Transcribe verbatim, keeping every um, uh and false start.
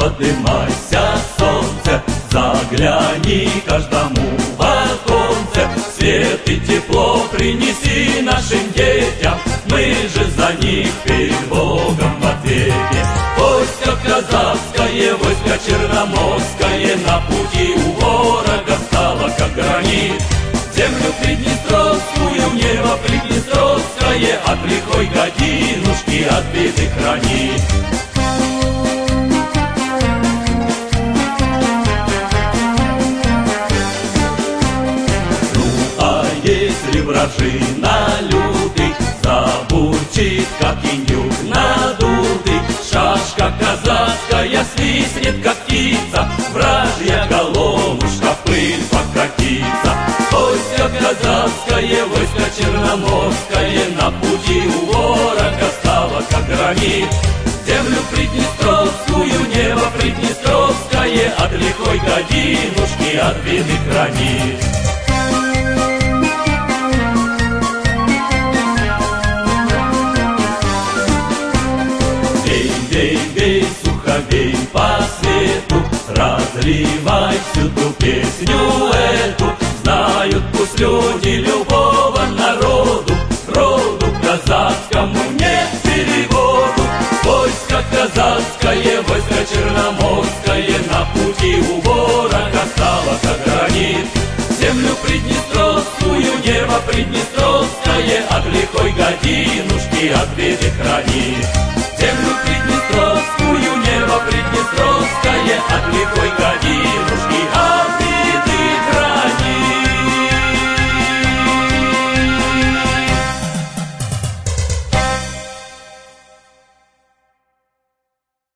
подымайся, солнце, загляни каждому в оконце. Свет и тепло принеси нашим детям, мы же за них перед Богом в ответе. Войско казацкое, войско черноморское на пути у ворога стало, как гранит. Землю приднестровскую, небо приднестровское от лихой годинушки от беды хранит. Если вражина лютый забурчит, как индюк надутый, шашка казацкая свистнет, как птица, вражья головушка пыль покатится. Войско казацкое, войско черноморское на пути у ворога стало, как гранит. Землю приднестровскую, небо приднестровское от лихой годинушки от беды хранит. Бей, бей, сухо бей по свету, разливай всю ту песню эту. Знают пусть люди любого народу, роду казацкому нет переводу. Войско казацкое, войско черноморское на пути у ворога стало, как гранит. Землю приднестровскую, небо приднестровское от лихой годинушки от беды хранит. Землю приднестровскую, небо приднестровское от лихой годины